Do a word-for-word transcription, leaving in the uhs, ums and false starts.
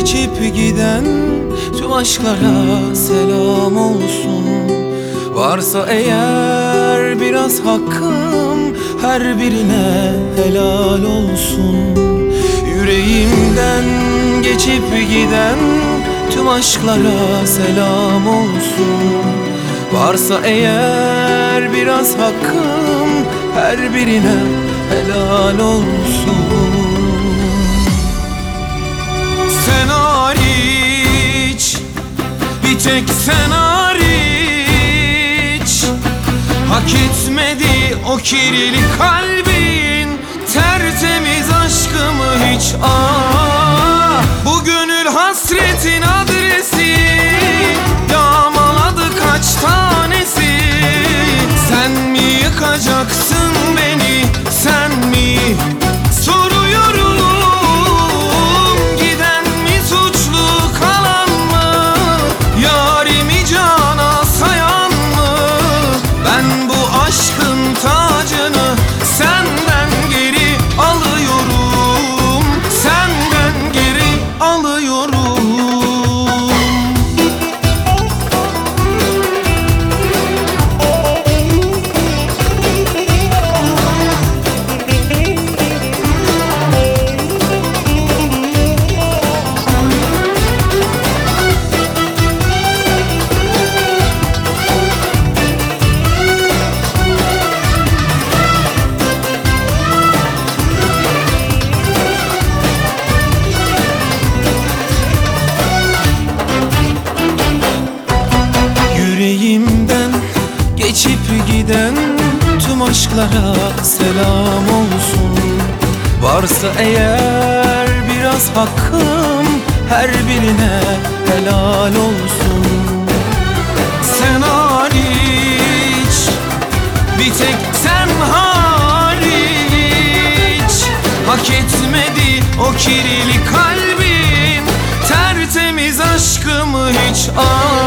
geçip giden tüm aşklara selam olsun. Varsa eğer biraz hakkım, her birine helal olsun. Yüreğimden geçip giden tüm aşklara selam olsun. Varsa eğer biraz hakkım, her birine helal olsun. Sen hariç, bir tek sen hariç, hak etmedi o kirli kalbin tertemiz aşkımı hiç. Ah, bu gönül hasretin adresi yağmaladı kaç tanesi. Sen mi yıkacaksın beni, sen mi? Soruyorum, giden mi suçlu, kalan mı? Yarimi cana sayan mı? Ben bu aşkın tacını senden geri alıyorum, senden geri alıyorum. Yüreğimden geçip giden tüm aşklara selam olsun. Varsa eğer biraz hakkım, her birine helal olsun. Sen hariç, bir tek sen hariç, hak etmedi o kirli kalbin tertemiz aşkımı hiç. Ah,